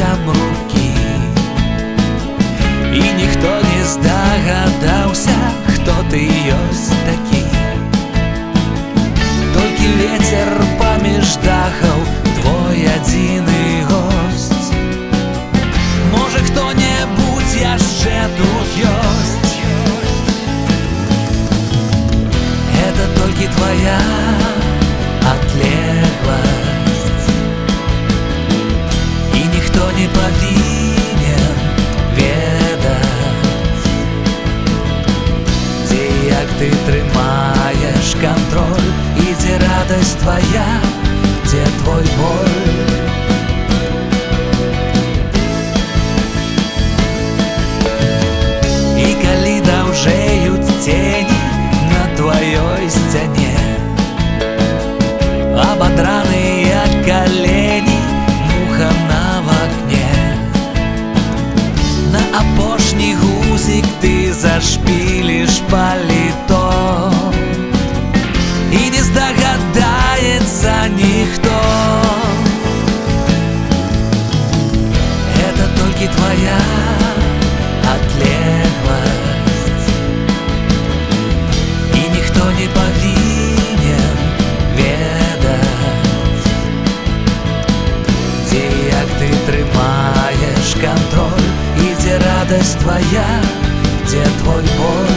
дотыкам рукі. І ніхто не здагадаўся, хто ты ёсць такі. Толькі вецер паміж дахаў, твой адзіны госць. Можа, хто-небудзь яшчэ тут ёсць. Это толькі твоя адлегласць, і ніхто не павінен ведаць, дзе як ты трымаеш кантроль, і дзе радасць твоя, дзе твой боль. І калі даўжэюць цені на тваёй сцяне, абадраныя калені, муха на вакне, на апошні гузік ты зашпіліш паліто, і не здагадаецца ніхто. Это толькі твоя адлегласць, і ніхто не павінен ведаць, дзе як ты трымаеш кантроль, і дзе радасць твоя, дзе твой боль.